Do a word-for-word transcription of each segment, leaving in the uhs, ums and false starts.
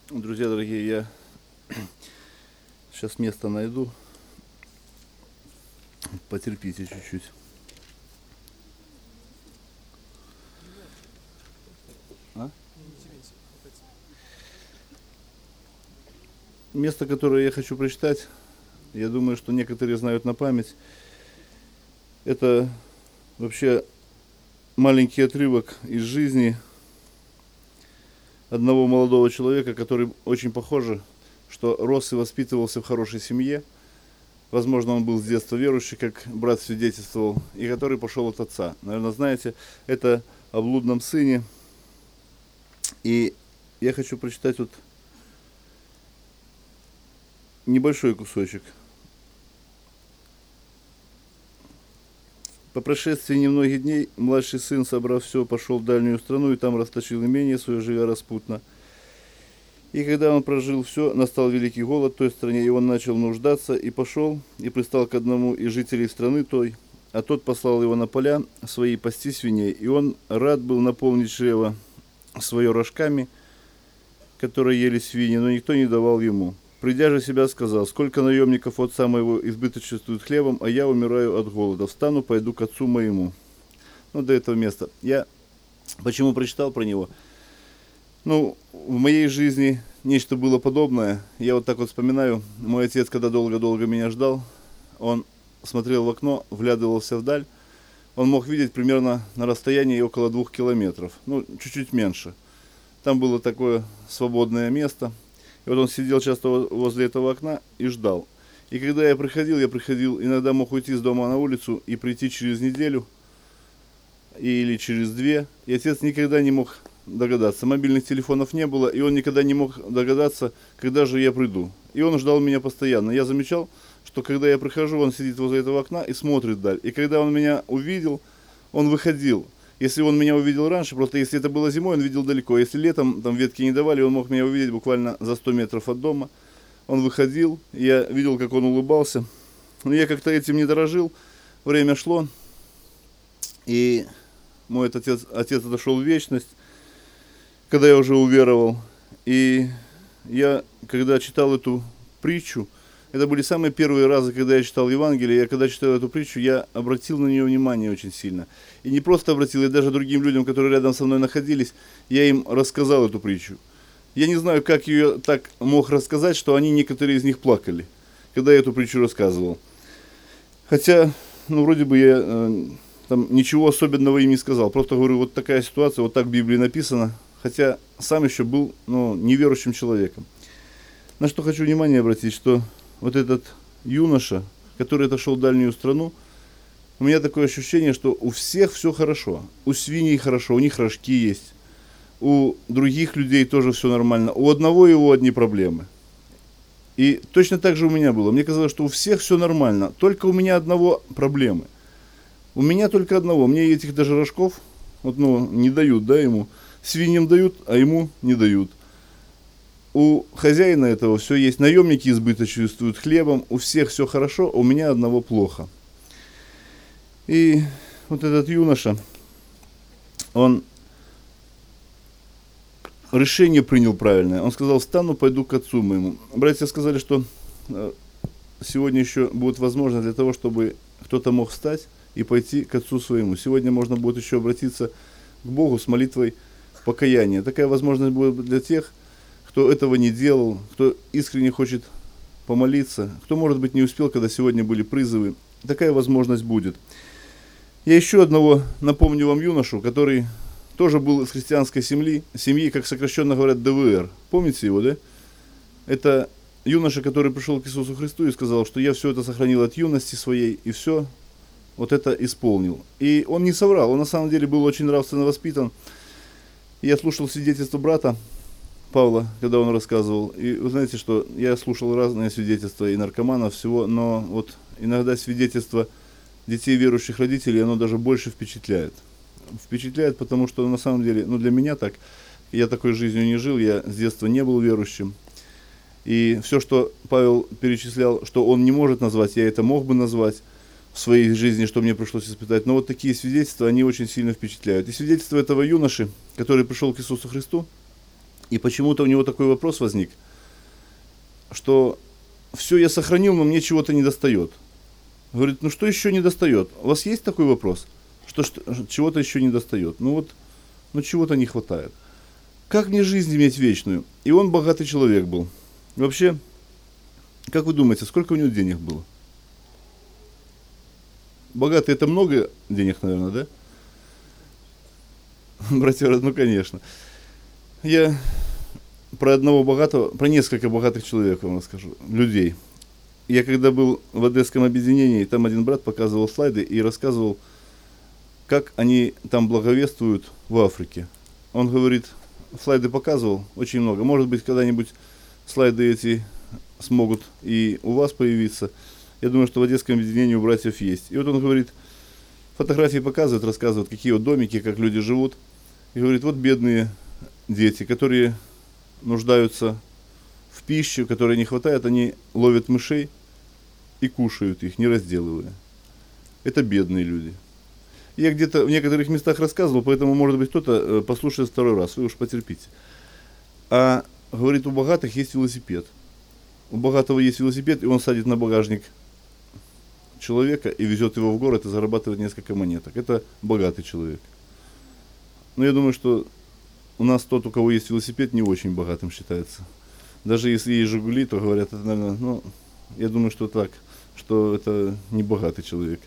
Друзья дорогие, я сейчас место найду. Потерпите чуть-чуть. А? Место, которое я хочу прочитать, я думаю, что некоторые знают на память. Это вообще маленький отрывок из жизни одного молодого человека, который очень похоже, что рос и воспитывался в хорошей семье. Возможно, он был с детства верующий, как брат свидетельствовал, и который пошел от отца. Наверное, знаете, это о блудном сыне. И я хочу прочитать вот небольшой кусочек. По прошествии немногих дней младший сын, собрав все, пошел в дальнюю страну и там расточил имение свое, живя распутно. И когда он прожил все, настал великий голод в той стране, и он начал нуждаться, и пошел, и пристал к одному из жителей страны той, а тот послал его на поля свои пасти свиней, и он рад был наполнить чрево свое рожками, которые ели свиньи, но никто не давал ему. Придя же себя, сказал: сколько наемников отца моего избыточествуют хлебом, а я умираю от голода. Встану, пойду к отцу моему. Ну, до этого места. Я почему прочитал про него? Ну, в моей жизни нечто было подобное. Я вот так вот вспоминаю. Мой отец, когда долго-долго меня ждал, он смотрел в окно, вглядывался вдаль. Он мог видеть примерно на расстоянии около двух километров. Ну, чуть-чуть меньше. Там было такое свободное место. И вот он сидел часто возле этого окна и ждал. И когда я приходил, я приходил, иногда мог уйти с дома на улицу и прийти через неделю или через две. И отец никогда не мог догадаться. Мобильных телефонов не было, и он никогда не мог догадаться, когда же я приду. И он ждал меня постоянно. Я замечал, что когда я прихожу, он сидит возле этого окна и смотрит вдаль. И когда он меня увидел, он выходил. Если он меня увидел раньше, просто если это было зимой, он видел далеко. Если летом там ветки не давали, он мог меня увидеть буквально за сто метров от дома. Он выходил, я видел, как он улыбался. Но я как-то этим не дорожил. Время шло, и мой отец, отец отошел в вечность, когда я уже уверовал. И я, когда читал эту притчу, это были самые первые разы, когда я читал Евангелие. Я когда читал эту притчу, я обратил на нее внимание очень сильно. И не просто обратил, и даже другим людям, которые рядом со мной находились, я им рассказал эту притчу. Я не знаю, как ее так мог рассказать, что они, некоторые из них, плакали, когда я эту притчу рассказывал. Хотя, ну, вроде бы я э, там ничего особенного им не сказал. Просто говорю, вот такая ситуация, вот так в Библии написано. Хотя сам еще был, ну, неверующим человеком. На что хочу внимание обратить, что вот этот юноша, который отошел в дальнюю страну, у меня такое ощущение, что у всех все хорошо. У свиней хорошо, у них рожки есть. У других людей тоже все нормально. У одного его одни проблемы. И точно так же у меня было. Мне казалось, что у всех все нормально. Только у меня одного проблемы. У меня только одного. Мне этих даже рожков вот, ну, не дают, да, ему. Свиньям дают, а ему не дают. У хозяина этого все есть. Наемники избыточествуют хлебом. У всех все хорошо, а у меня одного плохо. И вот этот юноша, он решение принял правильное. Он сказал: встану, пойду к отцу моему. Братья сказали, что сегодня еще будет возможность для того, чтобы кто-то мог встать и пойти к отцу своему. Сегодня можно будет еще обратиться к Богу с молитвой покаяния. Такая возможность будет для тех, кто этого не делал, кто искренне хочет помолиться, кто, может быть, не успел, когда сегодня были призывы. Такая возможность будет. Я еще одного напомню вам юношу, который тоже был из христианской семьи, семьи, как сокращенно говорят, дэ вэ эр. Помните его, да? Это юноша, который пришел к Иисусу Христу и сказал, что я все это сохранил от юности своей и все вот это исполнил. И он не соврал, он на самом деле был очень нравственно воспитан. Я слушал свидетельство брата Павла, когда он рассказывал. И вы знаете, что я слушал разные свидетельства и наркоманов, всего, но вот иногда свидетельство детей верующих родителей, оно даже больше впечатляет. Впечатляет, потому что на самом деле, ну для меня так, я такой жизнью не жил, я с детства не был верующим. И все, что Павел перечислял, что он не может назвать, я это мог бы назвать в своей жизни, что мне пришлось испытать. Но вот такие свидетельства, они очень сильно впечатляют. И свидетельство этого юноши, который пришел к Иисусу Христу, И почему-то у него такой вопрос возник, что все я сохранил, но мне чего-то не достает. Говорит, ну что еще не достает? У вас есть такой вопрос, что, что чего-то еще не достает? Ну вот, ну чего-то не хватает. Как мне жизнь иметь вечную? И он богатый человек был. Вообще, как вы думаете, сколько у него денег было? Богатый это много денег, наверное, да? Братья, ну конечно. Я про одного богатого, про несколько богатых человек вам расскажу, людей. Я когда был в Одесском объединении, там один брат показывал слайды и рассказывал, как они там благовествуют в Африке. Он говорит, слайды показывал, очень много. Может быть, когда-нибудь слайды эти смогут и у вас появиться. Я думаю, что в Одесском объединении у братьев есть. И вот он говорит, фотографии показывают, рассказывают, какие вот домики, как люди живут. И говорит, вот бедные дети, которые нуждаются в пище, которой не хватает, они ловят мышей и кушают их, не разделывая. Это бедные люди. Я где-то в некоторых местах рассказывал, поэтому, может быть, кто-то послушает второй раз, вы уж потерпите. А, говорит, у богатых есть велосипед. У богатого есть велосипед, и он садит на багажник человека и везет его в город и зарабатывает несколько монеток. Это богатый человек. Но я думаю, что у нас тот, у кого есть велосипед, не очень богатым считается. Даже если есть «Жигули», то говорят, это, наверное, ну, я думаю, что так, что это не богатый человек.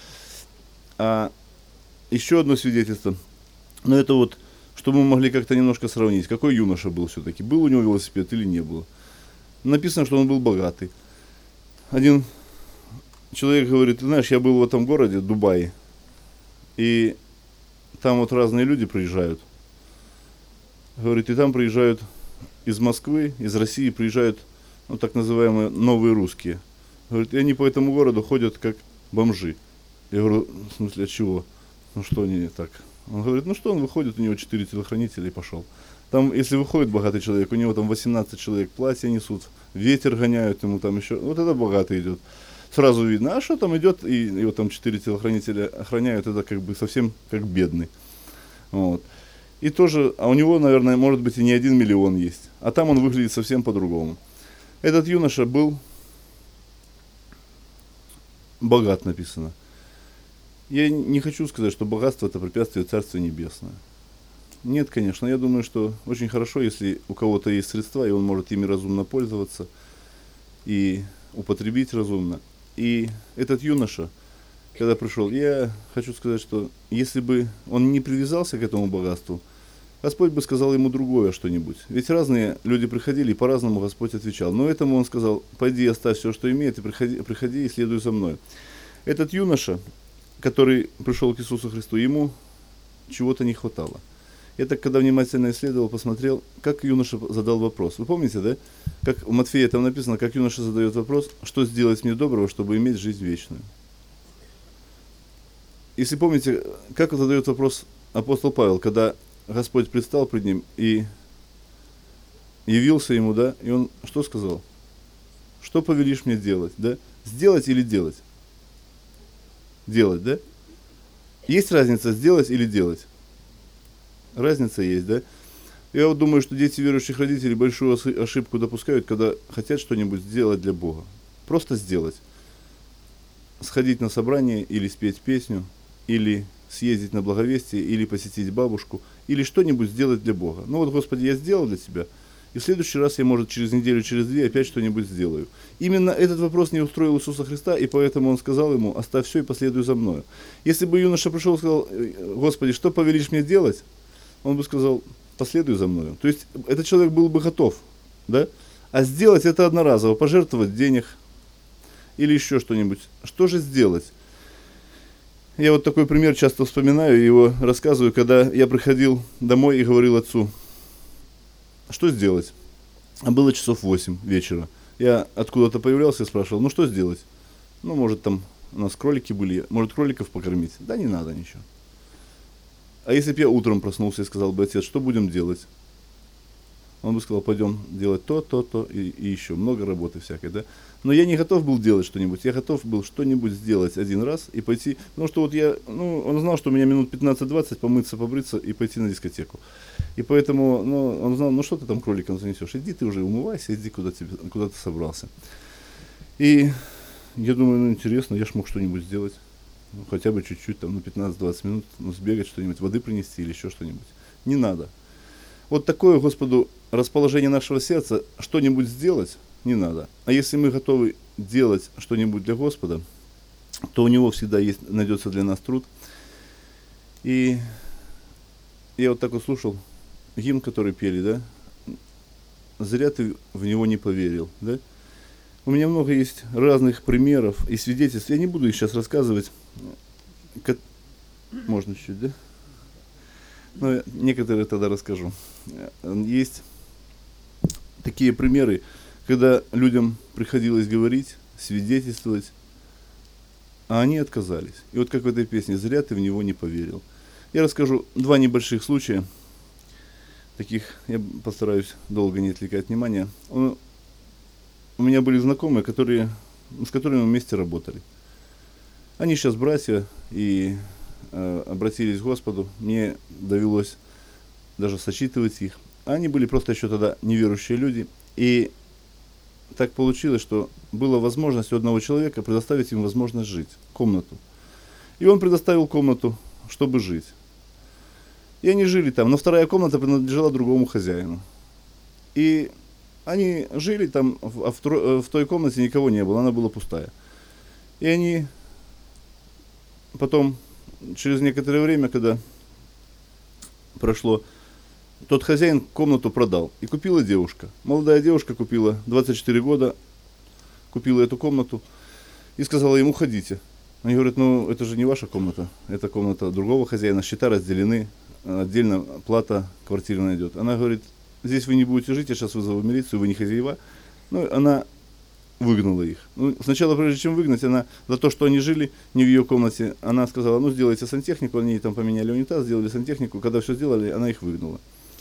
А еще одно свидетельство, ну это вот, чтобы мы могли как-то немножко сравнить, какой юноша был все-таки, был у него велосипед или не было. Написано, что он был богатый. Один человек говорит, ты знаешь, я был в этом городе, Дубае, и там вот разные люди приезжают. Говорит, и там приезжают из Москвы, из России приезжают, ну, так называемые новые русские. Говорит, и они по этому городу ходят как бомжи. Я говорю, в смысле, от чего? Ну что они так? Он говорит, ну что он выходит, у него четыре телохранителя и пошел. Там, если выходит богатый человек, у него там восемнадцать человек платья несут, ветер гоняют ему там еще. Вот это богатый идет. Сразу видно, а что там идет, и его там четыре телохранителя охраняют, это как бы совсем как бедный. Вот. И тоже, а у него, наверное, может быть и не один миллион есть. А там он выглядит совсем по-другому. Этот юноша был богат, написано. Я не хочу сказать, что богатство это препятствие Царствия Небесное. Нет, конечно, я думаю, что очень хорошо, если у кого-то есть средства, и он может ими разумно пользоваться и употребить разумно. И этот юноша, когда пришел, я хочу сказать, что если бы он не привязался к этому богатству, Господь бы сказал ему другое что-нибудь. Ведь разные люди приходили, и по-разному Господь отвечал. Но этому он сказал, пойди, оставь все, что имеет, и приходи, приходи и следуй за мной. Этот юноша, который пришел к Иисусу Христу, ему чего-то не хватало. Я так, когда внимательно исследовал, посмотрел, как юноша задал вопрос. Вы помните, да? Как в Матфея там написано, как юноша задает вопрос, что сделать мне доброго, чтобы иметь жизнь вечную. Если помните, как задает вопрос апостол Павел, когда Господь предстал пред ним и явился ему, да, и он что сказал? Что повелишь мне делать, да? Сделать или делать? Делать, да? Есть разница сделать или делать? Разница есть, да? Я вот думаю, что дети верующих родителей большую ошибку допускают, когда хотят что-нибудь сделать для Бога. Просто сделать. Сходить на собрание или спеть песню, или съездить на благовестие, или посетить бабушку, или что-нибудь сделать для Бога. Ну вот, Господи, я сделал для Тебя, и в следующий раз я, может, через неделю, через две опять что-нибудь сделаю. Именно этот вопрос не устроил Иисуса Христа, и поэтому Он сказал ему, оставь все и последуй за мною. Если бы юноша пришел и сказал, Господи, что повелишь мне делать? Он бы сказал, последуй за мною. То есть, этот человек был бы готов, да? А сделать это одноразово, пожертвовать денег или еще что-нибудь. Что же сделать? Я вот такой пример часто вспоминаю, его рассказываю, когда я приходил домой и говорил отцу, что сделать? А было часов восемь вечера. Я откуда-то появлялся и спрашивал, ну что сделать? Ну, может, там у нас кролики были, может, кроликов покормить? Да не надо ничего. А если бы я утром проснулся и сказал бы, отец, что будем делать? он бы сказал, пойдем делать то, то, то, и, и еще много работы всякой, да. Но я не готов был делать что-нибудь, я готов был что-нибудь сделать один раз и пойти, потому что вот я, ну, он знал, что у меня минут пятнадцать-двадцать помыться, побриться и пойти на дискотеку. И поэтому, ну, он знал, ну что ты там кроликом занесешь, иди ты уже умывайся, иди куда, тебе, куда ты собрался. И я думаю, ну интересно, я ж мог что-нибудь сделать, ну, хотя бы чуть-чуть, там, ну пятнадцать-двадцать минут, ну сбегать что-нибудь, воды принести или еще что-нибудь. Не надо. Вот такое Господу расположение нашего сердца, что-нибудь сделать не надо. А если мы готовы делать что-нибудь для Господа, то у Него всегда есть, найдется для нас труд. И я вот так вот слушал гимн, который пели, да? «Зря ты в него не поверил», да? У меня много есть разных примеров и свидетельств. Я не буду их сейчас рассказывать. Как... Можно чуть-чуть, да? Но некоторые тогда расскажу. Есть такие примеры, когда людям приходилось говорить, свидетельствовать, а они отказались. И вот как в этой песне «Зря ты в него не поверил». Я расскажу два небольших случая. Таких, я постараюсь долго не отвлекать внимания. У меня были знакомые, которые, с которыми мы вместе работали. Они сейчас братья и э, обратились к Господу. Мне довелось даже сочитывать их. Они были просто еще тогда неверующие люди. И так получилось, что была возможность у одного человека предоставить им возможность жить, комнату. И он предоставил комнату, чтобы жить. И они жили там, но вторая комната принадлежала другому хозяину. И они жили там, а в, в, в той комнате никого не было, она была пустая. И они потом, через некоторое время, когда прошло, тот хозяин комнату продал. И купила девушка. Молодая девушка купила, двадцать четыре года, купила эту комнату и сказала ему: уходите. Они говорят: ну это же не ваша комната, это комната другого хозяина, счета разделены, отдельно плата квартирная идет. Она говорит: здесь вы не будете жить, я сейчас вызову милицию, вы не хозяева. Ну, она выгнала их. Ну, сначала, прежде чем выгнать, она за то, что они жили не в ее комнате, она сказала: ну, сделайте сантехнику. Они там поменяли унитаз, сделали сантехнику. Когда все сделали, она их выгнала.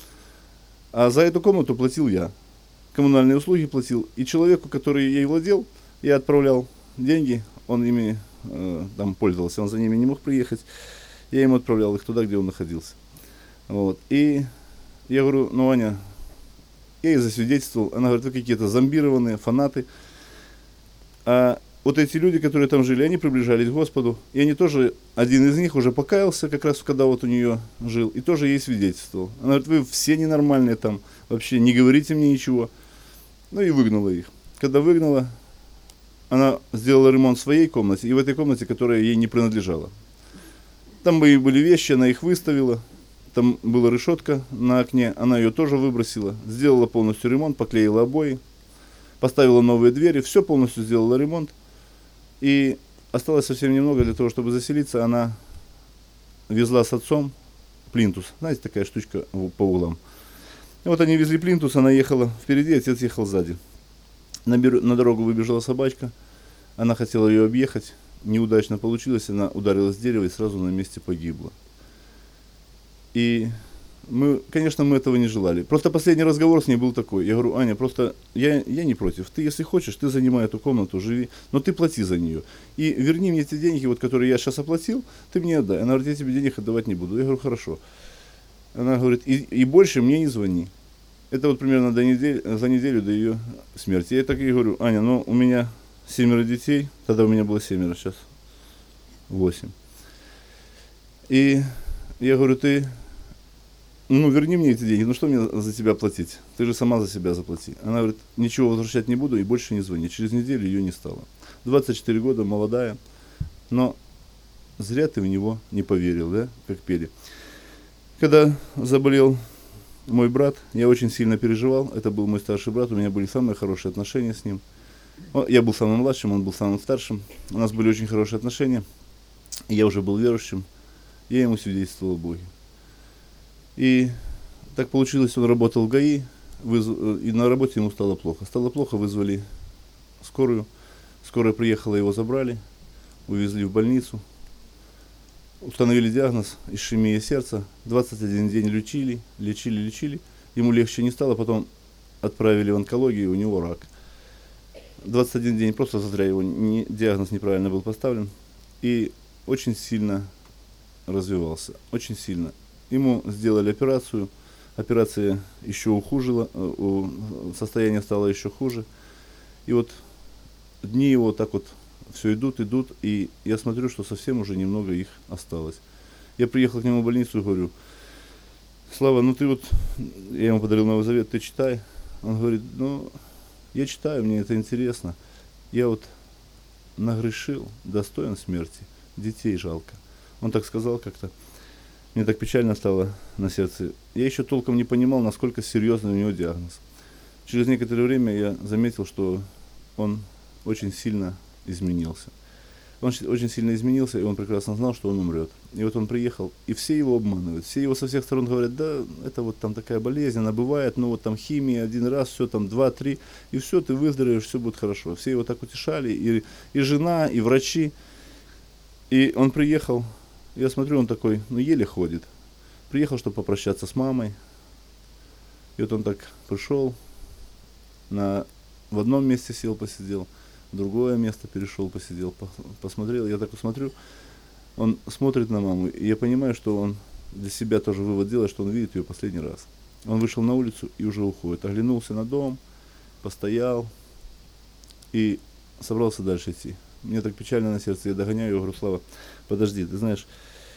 А за эту комнату платил я. Коммунальные услуги платил. И человеку, который ей владел, я отправлял деньги, он ими э, там пользовался, он за ними не мог приехать. Я ему отправлял их туда, где он находился. Вот. И я говорю: ну, Аня, я ей засвидетельствовал. Она говорит: вы какие-то зомбированные фанаты. А вот эти люди, которые там жили, они приближались к Господу. И они тоже, один из них уже покаялся, как раз когда вот у нее жил, и тоже ей свидетельствовал. Она говорит: вы все ненормальные там, вообще не говорите мне ничего. Ну и выгнала их. Когда выгнала, она сделала ремонт в своей комнате и в этой комнате, которая ей не принадлежала. Там были вещи, она их выставила. Там была решетка на окне, она ее тоже выбросила. Сделала полностью ремонт, поклеила обои, поставила новые двери, все полностью сделала ремонт. И осталось совсем немного для того, чтобы заселиться. Она везла с отцом плинтус. Знаете, такая штучка по углам. И вот они везли плинтус, она ехала впереди, отец ехал сзади. На, бер... на дорогу выбежала собачка. Она хотела ее объехать. Неудачно получилось, она ударилась в дерево и сразу на месте погибла. И мы, конечно, мы этого не желали. Просто последний разговор с ней был такой. Я говорю: Аня, просто я, я не против. Ты, если хочешь, ты занимай эту комнату, живи, но ты плати за нее. И верни мне те деньги, вот, которые я сейчас оплатил, ты мне отдай. Она говорит: я тебе денег отдавать не буду. Я говорю: хорошо. Она говорит: и, и больше мне не звони. Это вот примерно до недели, за неделю до ее смерти. Я так ей говорю: Аня, ну у меня семеро детей, тогда у меня было семеро, сейчас восемь. И я говорю: ты... ну, верни мне эти деньги, ну что мне за тебя платить? Ты же сама за себя заплати. Она говорит: ничего возвращать не буду и больше не звони. Через неделю ее не стало. двадцать четыре года, молодая, но зря ты в него не поверил, да, как пели. Когда заболел мой брат, я очень сильно переживал. Это был мой старший брат, у меня были самые хорошие отношения с ним. Я был самым младшим, он был самым старшим. У нас были очень хорошие отношения. Я уже был верующим. Я ему свидетельствовал о Боге. И так получилось, он работал в ГАИ, вызв... и на работе ему стало плохо. Стало плохо, вызвали скорую. Скорая приехала, его забрали, увезли в больницу. Установили диагноз ишемия сердца. двадцать один день лечили, лечили, лечили. ему легче не стало, потом отправили в онкологию, у него рак. двадцать один день просто зазря его не, диагноз неправильно был поставлен. И очень сильно развивался, очень сильно. Ему сделали операцию, операция еще ухудшила, состояние стало еще хуже. И вот дни его так вот все идут, идут, и я смотрю, что совсем уже немного их осталось. Я приехал к нему в больницу и говорю: Слава, ну ты вот, я ему подарил Новый Завет, ты читай. Он говорит: ну, я читаю, мне это интересно. Я вот нагрешил, достоин смерти, детей жалко. Он так сказал как-то. Мне так печально стало на сердце. Я еще толком не понимал, насколько серьезный у него диагноз. Через некоторое время я заметил, что он очень сильно изменился. Он очень сильно изменился, и он прекрасно знал, что он умрет. И вот он приехал, и все его обманывают. Все его со всех сторон говорят: да, это вот там такая болезнь, она бывает, ну вот там химия один раз, все там два-три, и все, ты выздоровеешь, все будет хорошо. Все его так утешали, и, и жена, и врачи. И он приехал, я смотрю, он такой, ну еле ходит. Приехал, чтобы попрощаться с мамой. И вот он так пришел, на, в одном месте сел, посидел, в другое место перешел, посидел, посмотрел. Я так вот смотрю, он смотрит на маму, и я понимаю, что он для себя тоже вывод делает, что он видит ее последний раз. Он вышел на улицу и уже уходит. Оглянулся на дом, постоял и собрался дальше идти. Мне так печально на сердце, я догоняю его, говорю: Слава, подожди, ты знаешь,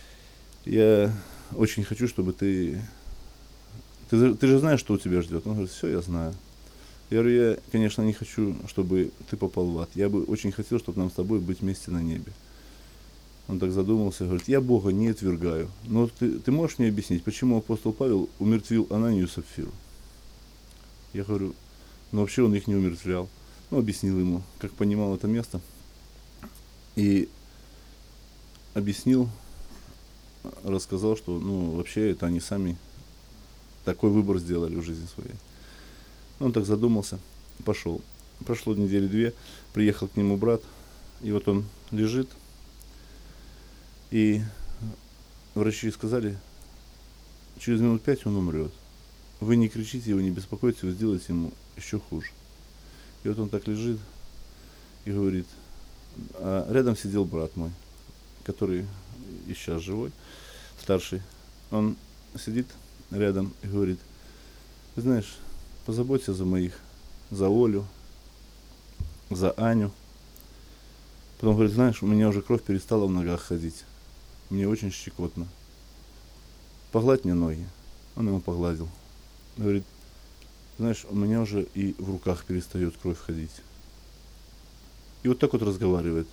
я очень хочу, чтобы ты... Ты, ты же знаешь, что у тебя ждет? Он говорит: все, я знаю. Я говорю: я, конечно, не хочу, чтобы ты попал в ад. Я бы очень хотел, чтобы нам с тобой быть вместе на небе. Он так задумался, говорит: я Бога не отвергаю. Но ты, ты можешь мне объяснить, почему апостол Павел умертвил Ананию и Сапфиру? Я говорю: ну вообще он их не умертвлял. Ну, объяснил ему, как понимал это место. И объяснил, рассказал, что ну вообще это они сами такой выбор сделали в жизни своей. Он так задумался, пошел. Прошло недели две, приехал к нему брат, и вот он лежит, и врачи сказали: через минут пять он умрет. Вы не кричите его, не беспокойтесь, вы сделаете ему еще хуже. И вот он так лежит и говорит, а рядом сидел брат мой, который и сейчас живой, старший. Он сидит рядом и говорит: ты знаешь, позаботься за моих, за Олю, за Аню. Потом говорит: знаешь, у меня уже кровь перестала в ногах ходить. Мне очень щекотно. Погладь мне ноги. Он ему погладил. Говорит: знаешь, у меня уже и в руках перестает кровь ходить. И вот так вот разговаривает.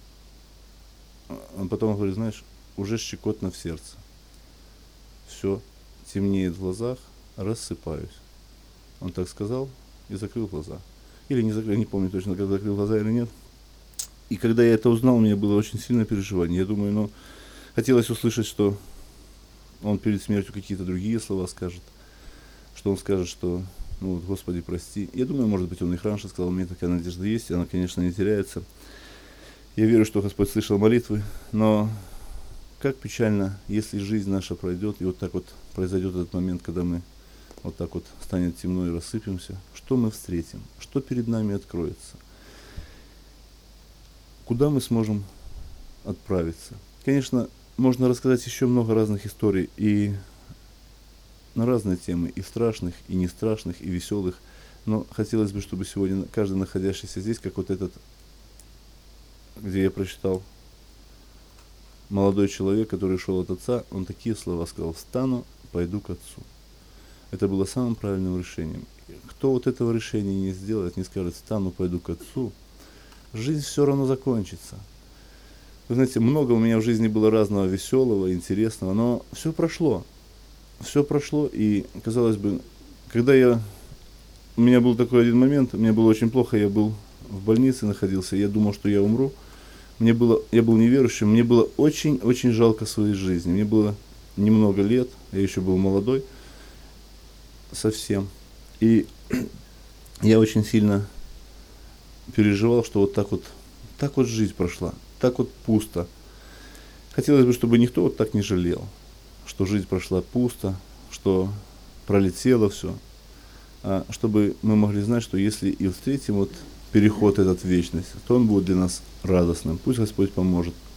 А потом говорит: знаешь, уже щекотно в сердце. Все, темнеет в глазах, рассыпаюсь. Он так сказал и закрыл глаза. Или не закрыл, не помню точно, когда закрыл глаза или нет. И когда я это узнал, у меня было очень сильное переживание. Я думаю, ну, хотелось услышать, что он перед смертью какие-то другие слова скажет. Что он скажет, что, ну, вот, Господи, прости. Я думаю, может быть, он их раньше сказал, у меня такая надежда есть, и она, конечно, не теряется. Я верю, что Господь слышал молитвы, но как печально, если жизнь наша пройдет, и вот так вот произойдет этот момент, когда мы вот так вот станет темно и рассыпемся. Что мы встретим? Что перед нами откроется? Куда мы сможем отправиться? Конечно, можно рассказать еще много разных историй и на разные темы, и страшных, и не страшных, и веселых. Но хотелось бы, чтобы сегодня каждый находящийся здесь, как вот этот, где я прочитал, молодой человек, который шел от отца, он такие слова сказал: встану, пойду к отцу. Это было самым правильным решением. Кто вот этого решения не сделает, не скажет: встану, пойду к отцу, жизнь все равно закончится. Вы знаете, много у меня в жизни было разного веселого, интересного, но все прошло. Все прошло, и, казалось бы, когда я... У меня был такой один момент, мне было очень плохо, я был в больнице, находился, я думал, что я умру. Мне было, я был неверующим, мне было очень-очень жалко своей жизни. Мне было немного лет, я еще был молодой, совсем. И я очень сильно переживал, что вот так вот, так вот жизнь прошла, так вот пусто. Хотелось бы, чтобы никто вот так не жалел, что жизнь прошла пусто, что пролетело все, а чтобы мы могли знать, что если и встретим вот переход этот в вечность, то он будет для нас радостным. Пусть Господь поможет.